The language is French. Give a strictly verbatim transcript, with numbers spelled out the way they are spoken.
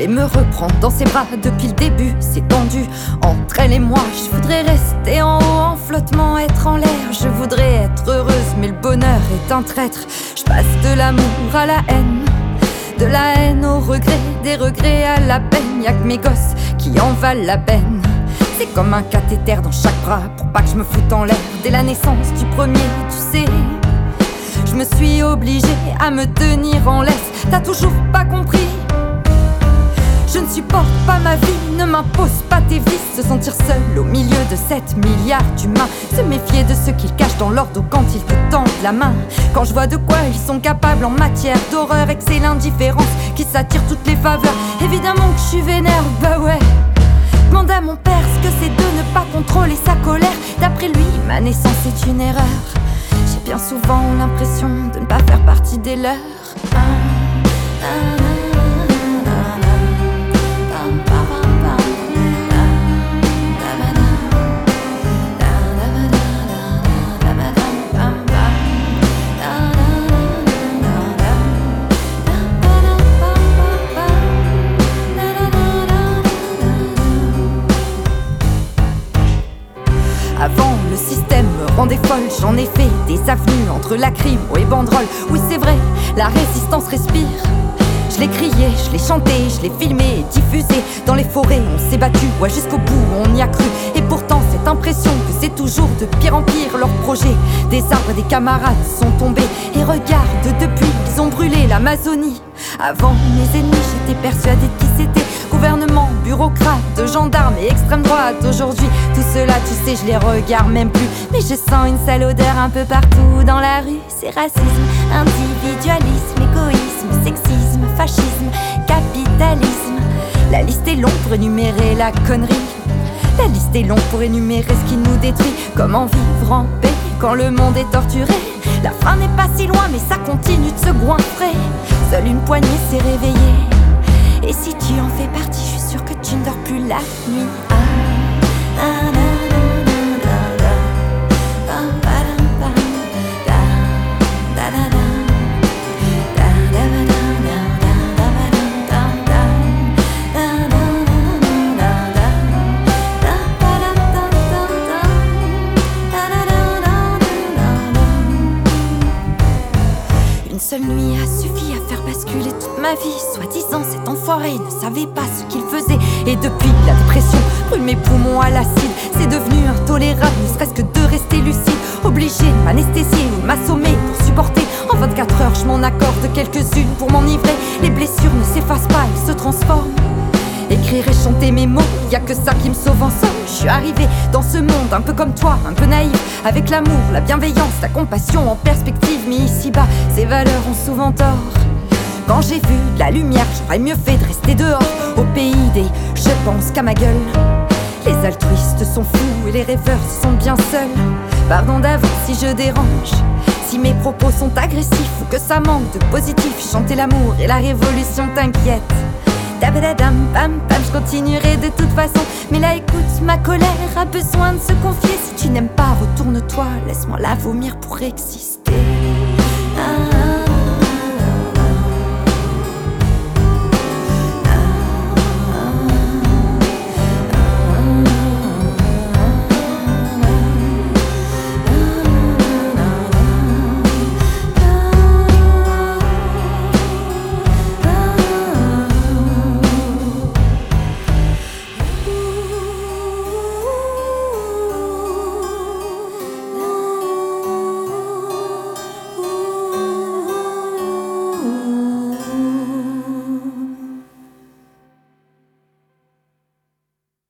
et me reprend dans ses bras depuis le début. C'est tendu entre elle et moi. Je voudrais rester en haut, en flottement, être en l'air. Je voudrais être heureuse, mais le bonheur est un traître. Je passe de l'amour à la haine, de la haine au regret, des regrets à la peine. Y'a que mes gosses qui en valent la peine. C'est comme un cathéter dans chaque bras pour pas que je me foute en l'air. Dès la naissance du premier, tu sais, je me suis obligée à me tenir en laisse. T'as toujours pas compris? Je ne supporte pas ma vie, ne m'impose pas tes vices. Se sentir seul au milieu de sept milliards d'humains. Se méfier de ceux qu'ils cachent dans leur dos quand ils te tendent la main. Quand je vois de quoi ils sont capables en matière d'horreur, et que c'est l'indifférence qui s'attire toutes les faveurs. Évidemment que je suis vénère, bah ouais. Demande à mon père ce que c'est de ne pas contrôler sa colère. D'après lui, ma naissance est une erreur. J'ai bien souvent l'impression de ne pas faire partie des leurs. Ah, ah, ah. Avant, le système me rendait folle. J'en ai fait des avenues entre lacrymo et banderoles. Oui, c'est vrai, la résistance respire. Je l'ai crié, je l'ai chanté, je l'ai filmé et diffusé. Dans les forêts, on s'est battu, ouais, jusqu'au bout, on y a cru. Et pourtant, cette impression que c'est toujours de pire en pire leur projet. Des arbres, des camarades sont tombés. Et regarde, depuis, ils ont brûlé l'Amazonie. Avant, mes ennemis, j'étais persuadée de qui c'était. Gouvernement, bureaucrate, gendarmes et extrême droite. Aujourd'hui, tout cela, tu sais, je les regarde même plus. Mais je sens une sale odeur un peu partout dans la rue. C'est racisme, individualisme, égoïsme, sexisme, fascisme, capitalisme. La liste est longue pour énumérer la connerie. La liste est longue pour énumérer ce qui nous détruit. Comment vivre en paix quand le monde est torturé? La fin n'est pas si loin mais ça continue de se goinfrer. Seule une poignée s'est réveillée. Et si tu en fais partie, je suis sûre que tu ne dors plus la nuit. Ah, ah, ah, ah. Une seule nuit a suffi à faire basculer toute ma vie. Soi-disant cet enfoiré ne savait pas ce qu'il faisait. Et depuis, la dépression brûle mes poumons à l'acide. C'est devenu intolérable, ne serait-ce que de rester lucide. Obligé de m'anesthésier ou de m'assommer pour supporter. En vingt-quatre heures, je m'en accorde quelques-unes pour m'enivrer. Les blessures ne s'effacent pas, elles se transforment. Écrire et chanter mes mots, y a que ça qui me sauve en somme. Je suis arrivée dans ce monde un peu comme toi, un peu naïf, avec l'amour, la bienveillance, la compassion en perspective. Mais ici-bas, ces valeurs ont souvent tort. Quand j'ai vu de la lumière, j'aurais mieux fait de rester dehors. Au pays des je pense qu'à ma gueule. Les altruistes sont fous et les rêveurs sont bien seuls. Pardon d'avance si je dérange, si mes propos sont agressifs ou que ça manque de positif. Chanter l'amour et la révolution t'inquiète. Dabadadam, bam, bam, je continuerai de toute façon. Mais là écoute, ma colère a besoin de se confier. Si tu n'aimes pas, retourne-toi, laisse-moi la vomir pour exister.